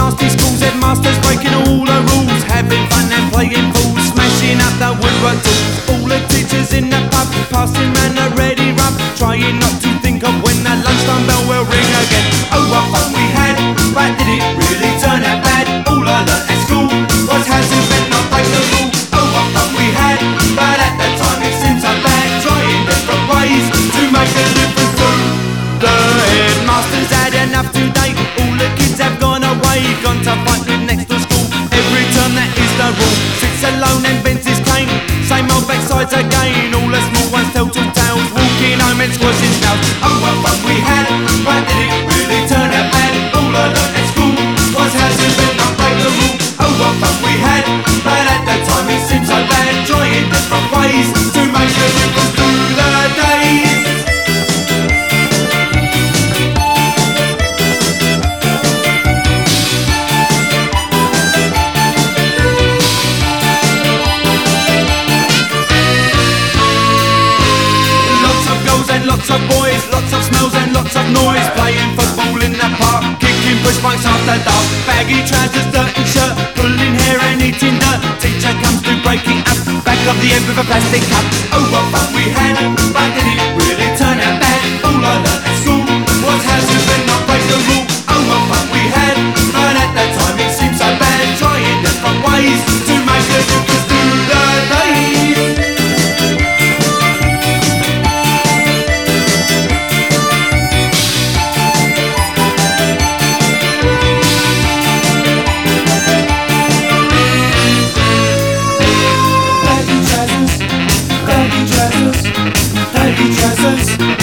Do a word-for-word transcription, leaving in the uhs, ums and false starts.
nasty schools, headmasters breaking all the rules, having fun and playing fools, smashing up the woodwork tools. All the teachers in the pub, passing round a ready rub, trying not to think of when the lunchtime bell will ring again. Oh, what fun we had, but did it really turn out bad? All I learnt at school was how to bend, not break the rule. Oh, what fun we had, but at the time it seemed so bad, trying different ways to make a difference to the headmasters had enough today. All the kids have gone away, gone to fight with next to school. Every term that is the rule, sits alone and bends his cane. Same old backsides again, all the small ones tell two tales, walking home and squashing snails. Oh, what fun we had, but did it really turn out bad? All I learnt at school was how to bend, not break the rule. Oh, what fun we had, but at the time it seemed so bad, trying different ways to make a difference through the days. Lots of boys, lots of smells and lots of noise, playing football in the park, kicking push bikes after dark, baggy trousers, dirty shirt, pulling hair and eating dirt. Teacher comes to break it up, back of the end with a plastic cup. Oh, what fun we had, but did it really turn out bad? All I learnt at school was how to bend, not break the rule. Oh, what fun we had, but at that time it seemed so bad, trying different ways to make a difference through the days. Baggy trousers, baggy trousers,